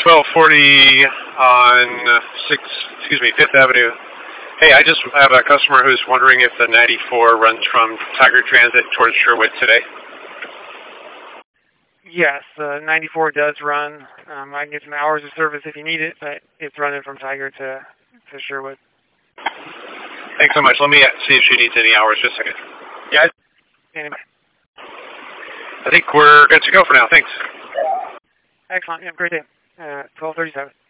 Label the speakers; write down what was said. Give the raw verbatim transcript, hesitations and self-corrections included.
Speaker 1: twelve forty on six, excuse me, Fifth Avenue. Hey, I just have a customer who's wondering if the ninety-four runs from Tiger Transit towards Sherwood today.
Speaker 2: Yes, the ninety-four does run. Um, I can get some hours of service if you need it, but it's running from Tiger to, to Sherwood.
Speaker 1: Thanks so much. Let me see if she needs any hours. Just a second.
Speaker 2: Yeah. Anyway.
Speaker 1: I think we're good to go for now. Thanks.
Speaker 2: Excellent. Yeah, great day. Uh, twelve thirty-seven.